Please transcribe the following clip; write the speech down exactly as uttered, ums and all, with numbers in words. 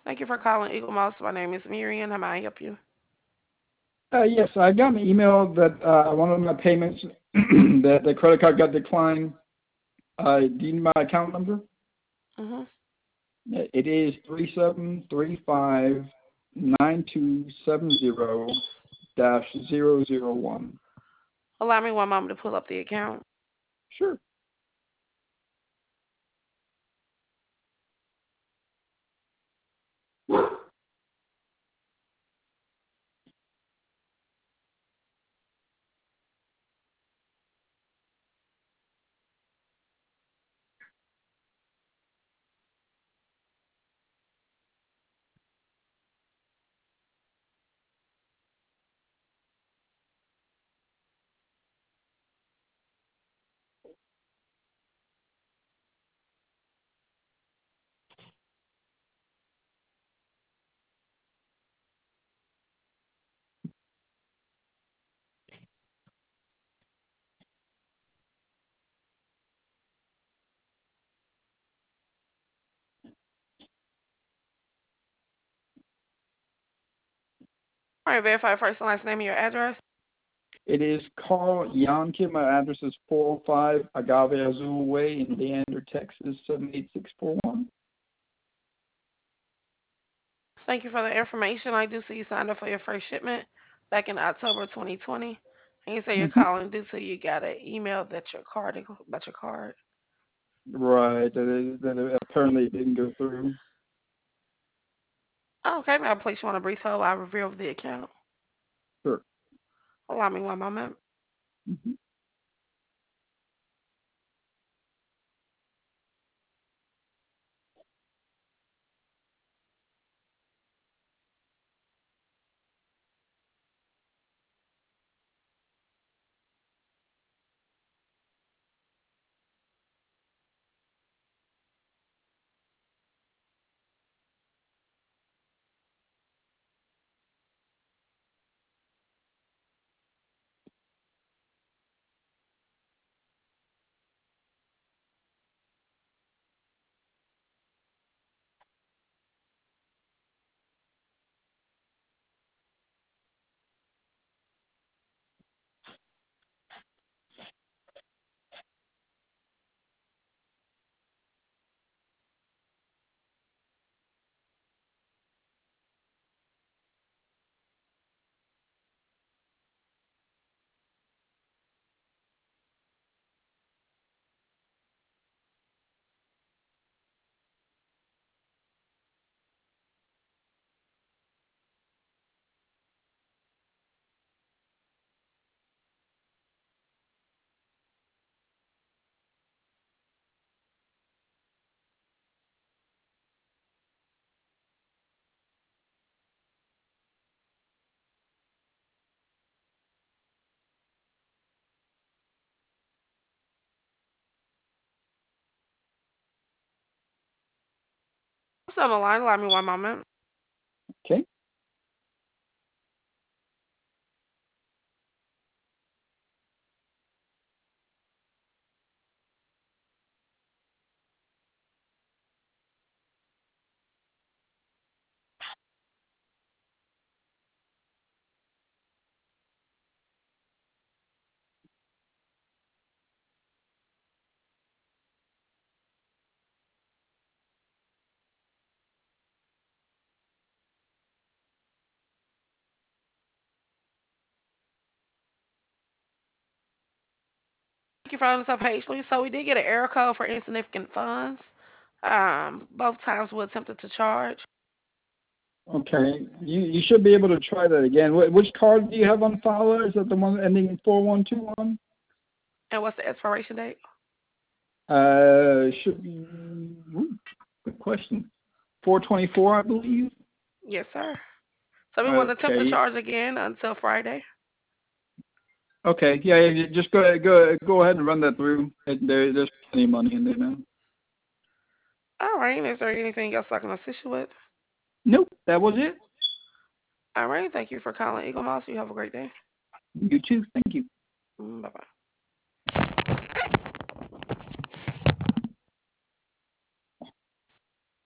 Thank you for calling Eagle Moss. My name is Miriam. How may I help you? Uh, yes, I got an email that uh, one of my payments, that the credit card got declined. Uh, do you need my account number? Mm-hmm. Uh, It is three seven three five nine two seven zero dash zero zero one. Allow me one moment to pull up the account. Sure. All right, verify first and last name and your address. It is Carl Yonke. My address is four oh five Agave Azul Way in Leander, Texas, seven eight six four one. Thank you for the information. I do see you signed up for your first shipment back in October twenty twenty. And you say you're Mm-hmm. calling due to you got an email that your card about your card. Right. That, is, that it apparently didn't go through. Oh, okay, now place you on a brief hold. I'll reveal the account. Sure. Allow me one moment. Mm-hmm. What's on the line? Allow me one moment. Okay. Thank you for holding us up patiently. So we did get an error code for insignificant funds. Um, both times we attempted to charge. Okay. You you should be able to try that again. Wh- which card do you have on file? Is that the one ending in four one two one? And what's the expiration date? Uh, should be. Ooh, good question. four twenty-four, I believe. Yes, sir. So we want to attempt to Okay. charge again until Friday. Okay. Yeah, yeah, yeah, just go ahead, go go ahead and run that through. It- There, there's plenty of money in there now. All right. Is there anything else I can assist you with? Nope, that was it. All right. Thank you for calling Eagle Moss. You have a great day. You too. Thank you. Bye bye.